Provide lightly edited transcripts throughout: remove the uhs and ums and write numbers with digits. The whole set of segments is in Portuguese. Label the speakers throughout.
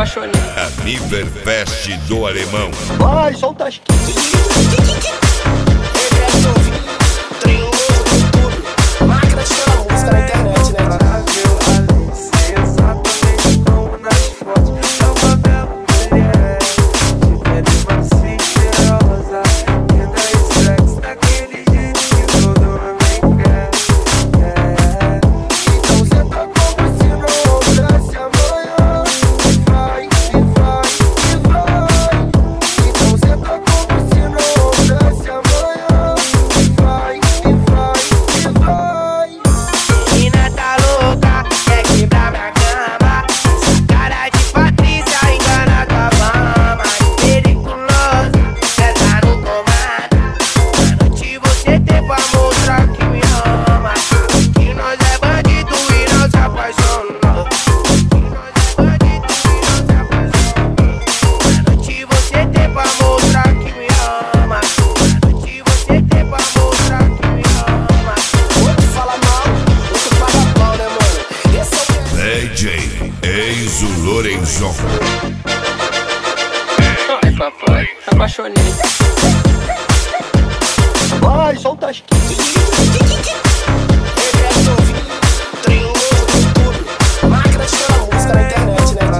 Speaker 1: apaixonei.
Speaker 2: A Niverfest do Alemão.
Speaker 1: Vai, solta as
Speaker 3: Máquina de tirar música na internet, né?
Speaker 2: Enzo Lorenzon.
Speaker 1: Ai, papai, apaixonei. Vai, solta as
Speaker 3: Máquina de tirar música na internet, né?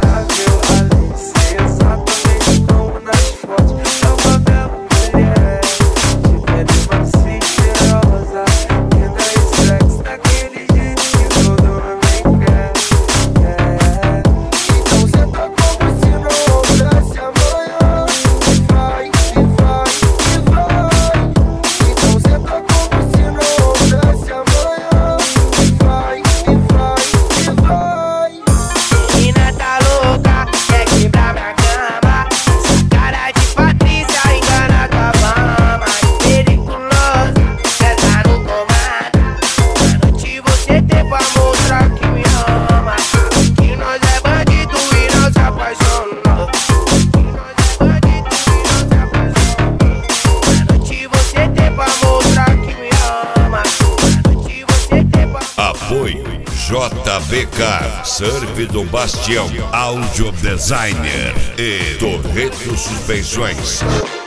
Speaker 2: Apoio JBK, Surf do Bastião, Áudio Designer e Torreto Suspensões.